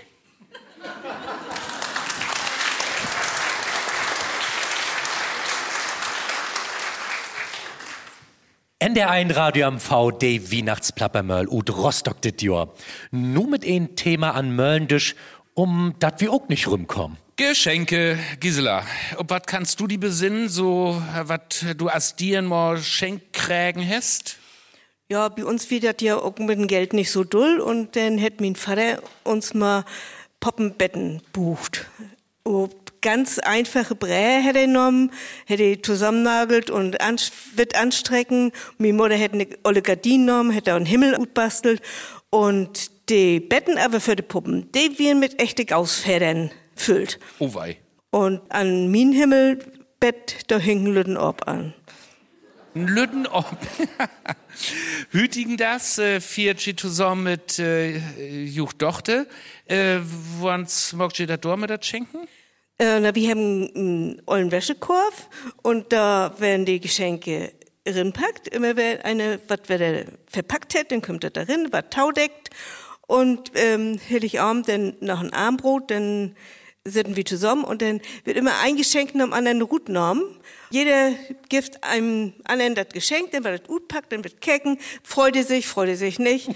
N D R eins Radio M V, de Weihnachtsplappermöll ut Rostock dit Jahr. Nu mit ein Thema an Möllendisch, um dat wir auch nicht rumkommen. Geschenke, Gisela. Ob was kannst du die besinnen, so was du as dir mal Schenkkrägen hast? Ja, bei uns wird das ja auch mit dem Geld nicht so doll und dann hat mein Vater uns mal Poppenbetten bucht. Oh, ganz einfache Brähe hätte er genommen, hätte er zusammennagelt und an, wird anstrecken. Meine Mutter hätte eine olle Gardine genommen, hätte einen Himmel utbastelt und die Betten aber für die Puppen, die werden mit echten Gaußfedern füllt. Oh wei. Und an mein Himmelbett, da hängt ein Lüttenorb an. Ein Lüttenorb. Hütigen das, äh, viert sie zusammen mit äh, Juchdochte. Äh, Wanns mogt ihr da dort mit das schenken? Äh, na, wir haben einen ollen Wäschekorb und da werden die Geschenke rinpackt. Immer wer eine, was wer der verpackt hat, dann kommt das da rein, was taudeckt. Und ähm, Heiligabend dann noch ein Armbrot, dann sitzen wir zusammen und dann wird immer ein Geschenk nach dem anderen Rut genommen. Jeder gibt einem anderen das Geschenk, dann wird das Ut packt, dann wird kecken, freut er sich, freut er sich nicht.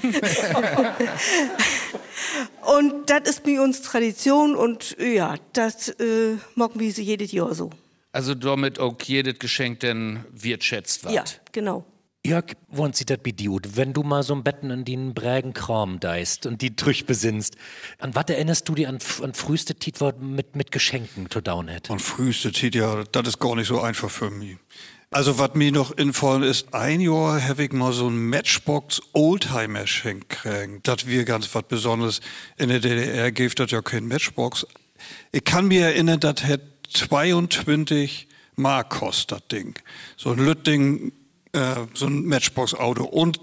Und das ist bei uns Tradition und ja, das äh, machen wir sie jedes Jahr so. Also damit auch jedes Geschenk denn wertschätzt wird. Ja, genau. Jörg, wohin sieht das bei dir aus? Wenn du mal so ein Betten in den Brägen Kram deist und die Trüch besinnst, an was erinnerst du dich an, an früheste Tit, wo mit, mit Geschenken zu down hat? An früheste Tit, ja, das ist gar nicht so einfach für mich. Also, was mir noch infallen ist, ein Jahr habe ich mal so ein Matchbox Oldtimer-Schenk kriegen. Das wir ganz was Besonderes. In der D D R gibt das ja kein Matchbox. Ich kann mir erinnern, das hat zweiundzwanzig Mark kostet, das Ding. So ein Lütting, äh, so ein Matchbox-Auto. Und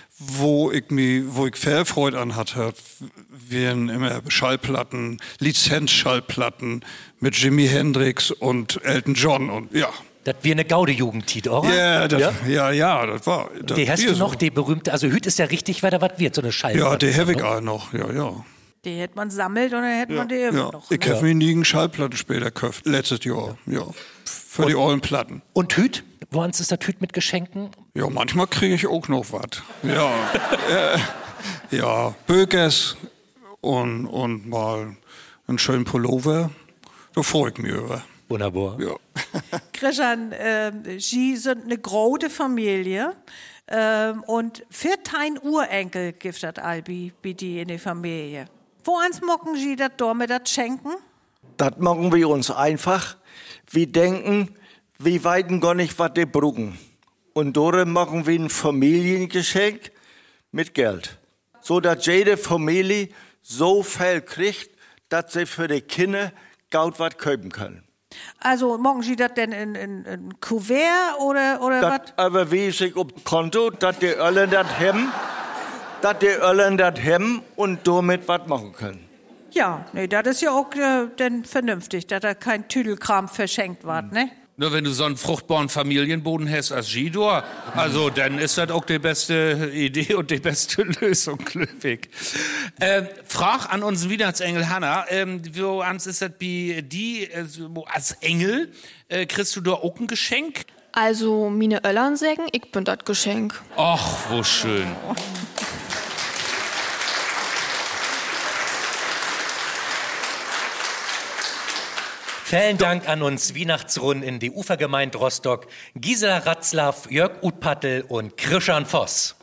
wo ich mich, wo ich viel Freude an hatte, wären immer Schallplatten, Lizenzschallplatten mit Jimi Hendrix und Elton John und ja. Das wäre eine Gaude-Jugendtit, oder? Yeah, das, ja, ja, ja, das war. Das die hast du noch, so. die berühmte, also Hüt ist ja richtig, wer da was wird, so eine Schallplatte. Ja, die habe ich auch noch, ja, ja. Die hätte man sammelt und dann hätte ja, man die immer ja. noch. Ich Ne? habe mir nie einen Schallplattenspieler gekauft, letztes Jahr, ja. Für und, die ollen Platten. Und Hüt? Woans ist das Hüt mit Geschenken? Ja, manchmal kriege ich auch noch was. Ja, äh, ja, Bökes und, und mal einen schönen Pullover, da freue ich mich über. Wunderbar. Ja. Christian, äh, Sie sind eine große Familie ähm, und für dein Urenkel gibt das Albi, bei die in der Familie. Woans mocken Sie das da mit das schenken? Das machen wir uns einfach. Wir denken, wir weiden gar nicht, was die brauchen. Und dort machen wir ein Familiengeschenk mit Geld. So dass jede Familie so viel kriegt, dass sie für die Kinder Geld was kaufen können. Also, machen Sie das denn in, in, in Kuvert oder, oder was? Aber wie sich auf dem Konto, dass die Ölen das haben, dass die Ölen das haben und damit was machen können. Ja, nee, das ist ja auch äh, denn vernünftig, dass da kein Tüdelkram verschenkt wird, ne? Nur wenn du so einen fruchtbaren Familienboden hast als Gidor, also dann ist das auch die beste Idee und die beste Lösung, Klöwig. Äh, Frag an unseren Weihnachtsengel Hanna, ähm, wo ans ist das bei die, äh, als Engel, äh, kriegst du da auch ein Geschenk? Also, meine Öllern sagen, ich bin das Geschenk. Ach, wo schön. Vielen Dank an uns Weihnachtsrunden in die Ufergemeinde Rostock, Gisela Ratzlaff, Jörg Utpattel und Christian Voss.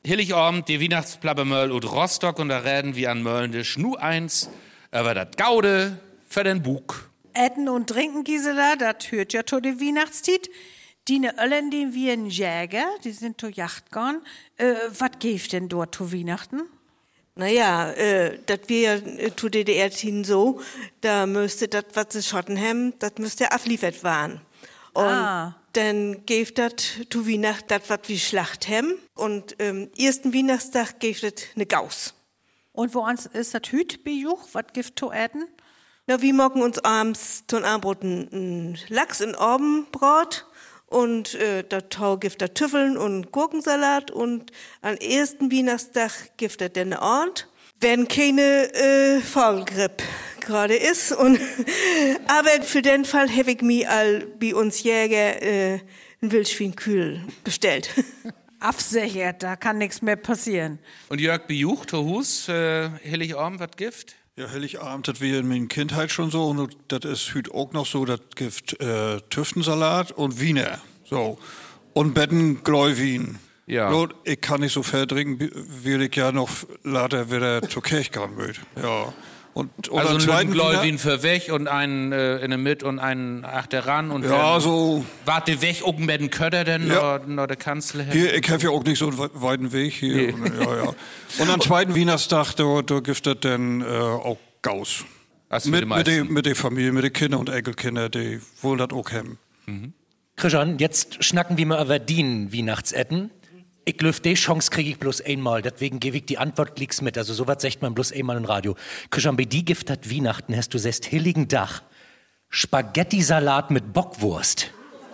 Hilligabend, die Weihnachtsplappermöll und Rostock und da reden wir an Möllendisch nu eins über dat Gaude für den Bug. Essen und trinken, Gisela, das hört ja zu der Weihnachtszeit. Die ne Öllen, die wir in Jäger, die sind zur Yacht gegangen. Äh, was gibt denn dort zu Weihnachten? Naja, äh, das wir äh, zu D D R-Tien so, da müsste das, was sie Schotten haben, das müsste abliefert werden. Und Ah. dann gibt das zu Weihnachten das, was wir Schlacht haben. Und ähm, ersten Weihnachtstag gibt das ne Gaus. Und wo ans ist das Hüt bejuch? Was gibt zu essen? Na, wir morgen uns abends zum Abendbrot ein Lachs in Orbenbrot. Und äh, da Tau gibt da Tüffeln und Gurkensalat und am ersten Weihnachtstag gibt er dann Ort, wenn keine äh, Vollgrippe gerade ist. Und aber für den Fall habe ich mir all bei uns Jäger äh, ein Wildschweinkühl bestellt. Absichert, da kann nichts mehr passieren. Und Jörg Bejuch, Tohus, äh, Hilligabend, was Gift? Ja, Heiligabend, das wir in meiner Kindheit schon so, und das ist heute auch noch so, das gibt äh, Tüftensalat und Wiener, so. Und Betten Gläuwin. Ja. Nur, ich kann nicht so viel trinken, will ich ja noch later wieder zur Kirche gehen möchte. Ja. Und, und Also am ein zweiten Gläuwin Wiener- für weg und einen äh, in der Mitte und einen achteran und Ja, dann so. warte weg, oben mit dem Köder denn, Ja. noch, noch der Kanzler. Hier, ich habe ja auch nicht so einen we- weiten Weg hier. Ja, ja. Und am zweiten Weihnachtstag, da, da gibt es dann äh, auch Gaus. Also mit mit, den mit, der, meisten. mit der Familie, mit den Kindern und Enkelkindern, die wollen das auch haben. Christian, jetzt schnacken wir mal über den Weihnachtsetten. Ich löf die Chance krieg ich bloß einmal, deswegen gebe ich die Antwort lieg's mit. Also sowas sagt man bloß einmal im Radio. Christian, bei die Gift hat Weihnachten hast du sest hilligen Dach. Spaghetti-Salat mit Bockwurst.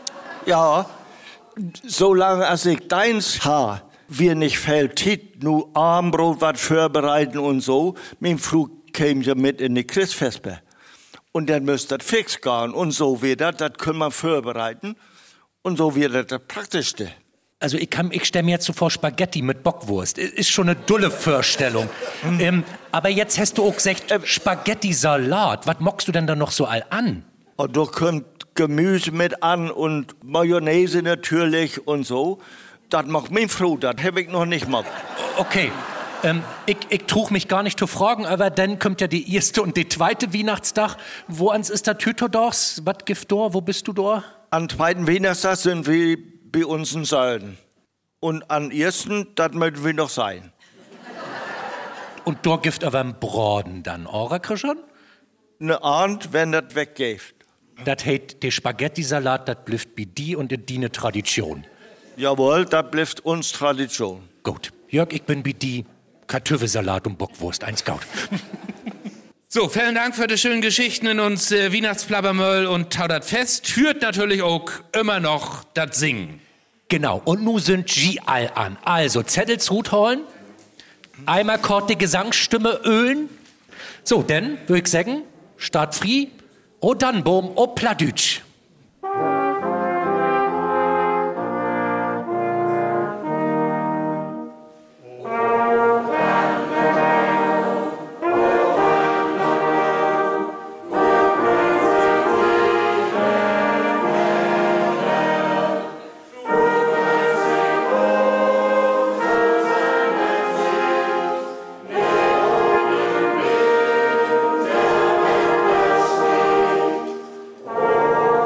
Ja, solange als ich deins ha, wir nicht fällt, tit, nu Armbrot wat vorbereiten und so, mein Flug käm ja mit in die Christfespe. Und dann müsst das fix gehen und so wieder, das können wir vorbereiten und so wird das Praktischste. Also ich, kann, ich stelle mir jetzt so vor Spaghetti mit Bockwurst. Ist schon eine dulle Vorstellung. ähm, aber jetzt hast du auch gesagt, Spaghetti-Salat. Was mockst du denn da noch so all an? Und da kommt Gemüse mit an und Mayonnaise natürlich und so. Das macht mich froh, das habe ich noch nicht mal. Okay, ähm, ich, ich trug mich gar nicht zu fragen, aber dann kommt ja die erste und die zweite Weihnachtstag. Wo ans ist der Tütodors? Was gibt da? Wo bist du da? Am zweiten Weihnachtstag sind wir bei uns in Sölden. Und am ersten, das möchten wir noch sein. Und da gibt aber ein Braten dann, oder, Christian? Ne Abend, wenn das weggeht. Das heißt, der Spaghetti-Salat, das blüfft bei die und die eine Tradition. Jawohl, das bleibt uns Tradition. Gut, Jörg, ich bin bei die Kartoffelsalat und Bockwurst, eins Gaut. So, vielen Dank für die schönen Geschichten in uns äh, Weihnachtsplappermöll und Taudert Fest. Führt natürlich auch immer noch das Singen. Genau, und nu sind G all an. Also, Zettel zutholen, einmal kurz die Gesangsstimme ölen. So, denn, würde ich sagen, Start free, o Dannboom, o Pladütsch. Oh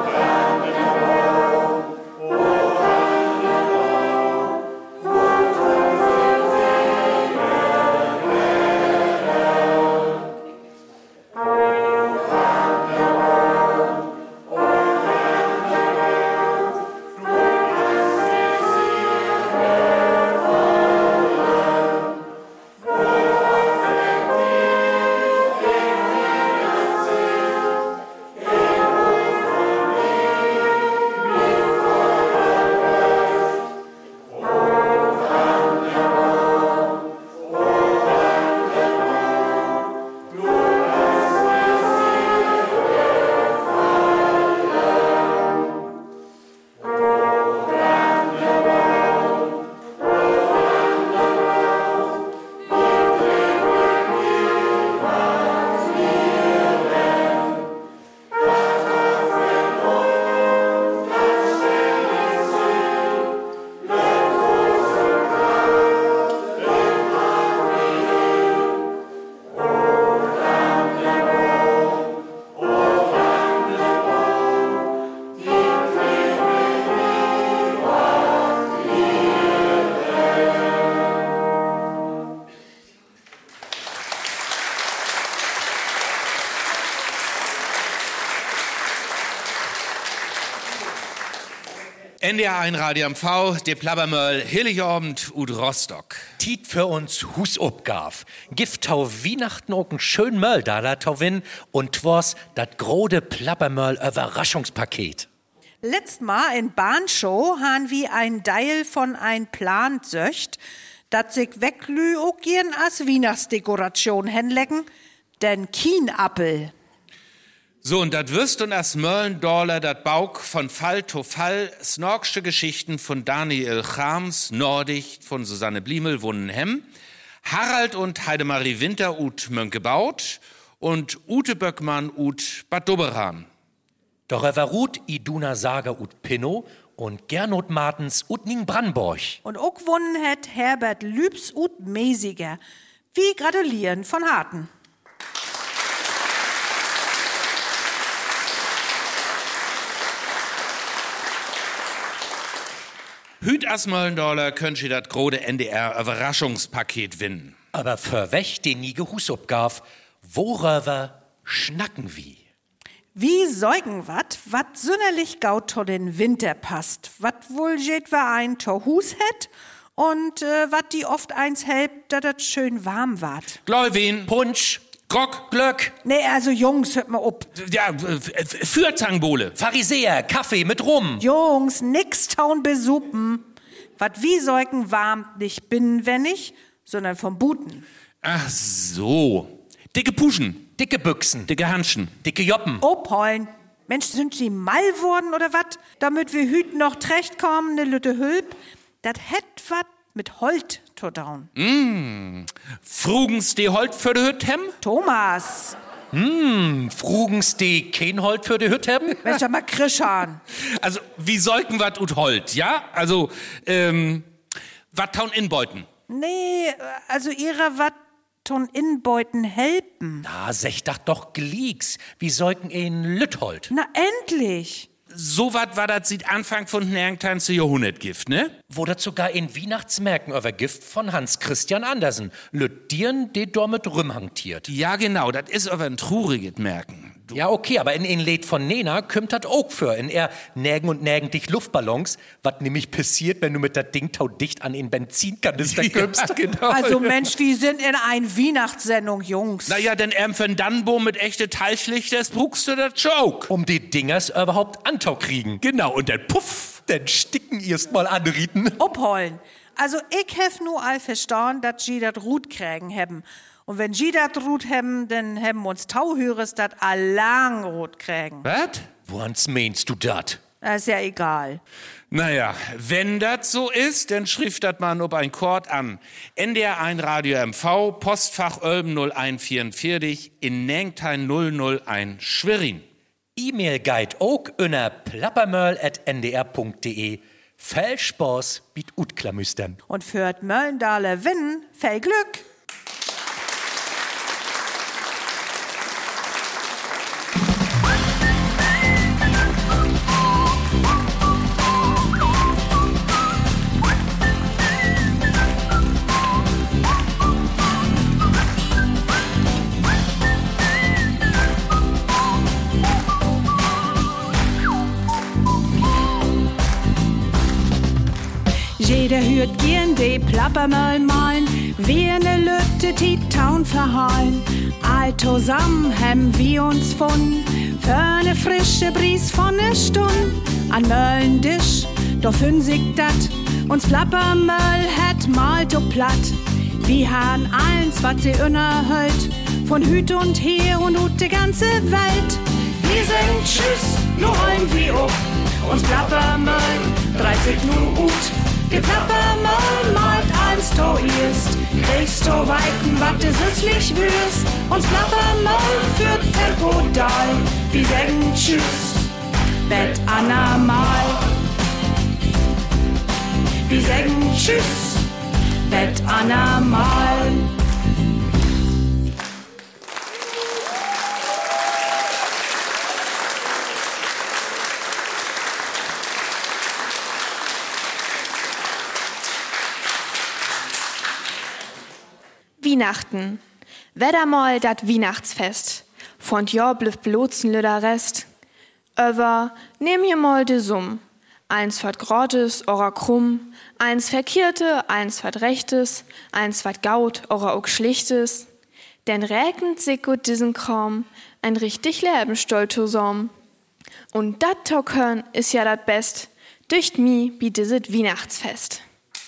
N D R eins Radio M V, de Plabbermöll, Heiligabend ud Rostock. Tiet für uns Husopgaf. Gift tau Weihnachten auch ein schön Möll da da tau win und twas dat grode Plabbermöll Überraschungspaket. Letzt Mal in Bahnshow han wir ein Teil von ein Plan söcht, dat sich weglü auch gern als Weihnachtsdekoration henlecken, den Kienappel. So, und dat wirst und as Möllendorler dat Bauk von Fall to Fall, snorksche Geschichten von Daniel Chams, Nordicht von Susanne Bliemel, Wunnenhem, Harald und Heidemarie Winter ut Mönkebaut und Ute Böckmann ut Bad Doberan. Doch er war Ruth Iduna Sager ut Pinno und Gernot Martens ut Ning Brandborg. Und auch gewonnen hat Herbert Lübs ut Mesiger. Wir gratulieren von Harten. Hüt as Möllendorler könnt ihr dat grode N D R Überraschungspaket winnen. Aber für wech den nie Husopgaf, worüber schnacken wie? Wie säugen wat, wat sünnerlich gaut to den Winter passt, wat wohl jet war ein to Hus het und äh, wat die oft eins helpt, dat dat schön warm ward. Gläuwin, Punsch, Grog, Glöck, Nee, also Jungs, hört mal ob. ja, äh, Fürtangbole. Pharisäer, Kaffee mit Rum. Jungs, nix taun besuppen. Wat wie säugen warmt nicht binnenwendig, sondern vom Buten. Ach so. Dicke Puschen, Dicke Büchsen, dicke Hanschen. dicke Joppen. Opoln. Mensch, sind sie mal worden oder wat? Damit wir hüt noch trecht kommen, ne Lütte Hülp. Dat het wat mit Holt to down. Mm. Frugens die Holt für de Hüt hem? Thomas. Hm, frugens die kein Holt für die Hütte haben? Mensch, doch mal Krischan. Also, wie sollten wat ut Holt, ja? Also, ähm, wat taun inbeuten? Nee, also ihrer wat ton Inbeuten helpen. Na, sech dat doch Glieks. Wie sollten in Lüthold? Na endlich. So wat war dat sieht Anfang von neunzehnten Jahrhundertgift, ne? Wo dat sogar in Weihnachtsmärkten über Gift von Hans Christian Andersen. Lütdieren, die dort mit rümhantiert. Ja, genau, dat is aber ein truriges Merken. Du, Ja, okay, aber in in Lied von Nena kümmt dat auch für. In er nägen und nägen dich Luftballons, wat nämlich passiert, wenn du mit dat Ding tau dicht an in Benzinkanister kümmst. ja, genau. Also Mensch, wir sind in ein Weihnachtssendung, Jungs. Naja, denn ähm, für Dannbo mit echte Teilschlichter brauchst du dat Joke. Um die Dingers überhaupt Antau kriegen. Genau, und dann puff. Dann sticken erst mal anrieten. Opholen. Also ich hef nur all verstanden, dass sie dat Rut kriegen haben. Und wenn sie dat Rut haben, dann haben uns Tauhöres dat allang Rut kriegen. Was? Woans meinst du dat? Das ist ja egal. Naja, wenn das so ist, dann schrift das man ob ein Kord an. N D R eins Radio M V, Postfach Ölben null eins vierundvierzig in Nengtein null null eins Schwerin. E-Mail guide auch unter plappermöll at n d r punkt d e. Viel Spaß mit Utklamüstern. Und für Möllendale Winn, viel Glück. Jeder hört gern de Plappermöll malen, wir ne Lütte die Town verhalen. All zusammen haben wir uns gefunden, für ne frische Bries von ne Stund. An Möllendisch, doch fünfzig dat, uns Plappermöll hat mal so platt. Wir han eins, wat sie unerhält, von Hüt und Her und ut de ganze Welt. Wir sagen Tschüss, nur rollen wir up, uns Plappermöll dreht sich nur ut. Die Plappermöll malt eins to erst, kriegst to weiten, wat du süßlich wirst. Uns Plappermöll führt Tempo dal, wir sagen Tschüss, bet Anna mal. Wir sagen Tschüss, bet Anna mal. Weihnachten. Wedder mal dat Weihnachtsfest. Von Jahr bliff blotzen lüder Rest. Aber nehm je mal de Summ. Eins wat Grottes, ora krumm, eins verkehrte, eins wat Rechtes, eins wat Gaut, ora auch Schlichtes. Denn regnet sich gut diesen Kram, ein richtig Lebenstolz zusammen. Und dat Tockern ist ja dat Best, durch mi bi diset Weihnachtsfest.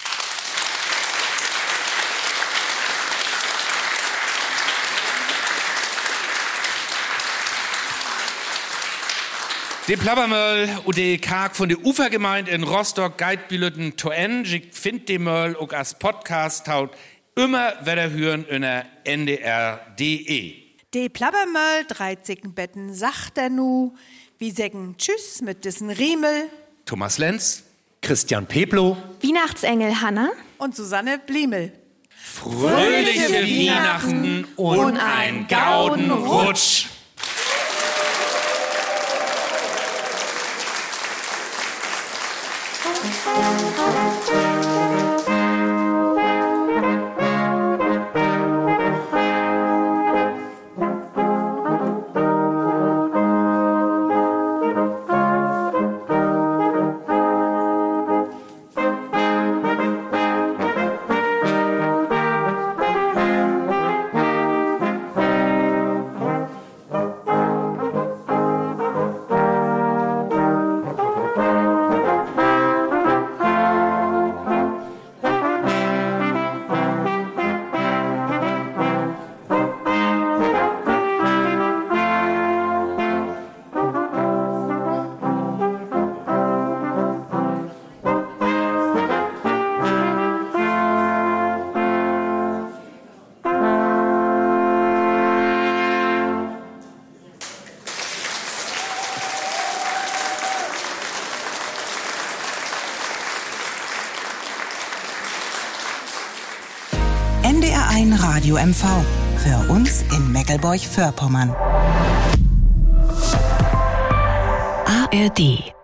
De Plabbermöll und de Karg von der Ufergemeinde in Rostock Geitbülöten to en. Ich find de Möll auch als Podcast taut immer wieder hören in der N D R punkt D E. De Plabbermöll dreizigen Betten sagt er nu, wie sägen Tschüss mit diesen Riemel. Thomas Lenz, Christian Peplo, Weihnachtsengel Hanna und Susanne Bliemel. Fröhliche, Fröhliche Weihnachten und, und ein gauden Rutsch. N D R eins Radio M V. Für uns in Mecklenburg-Vorpommern. A R D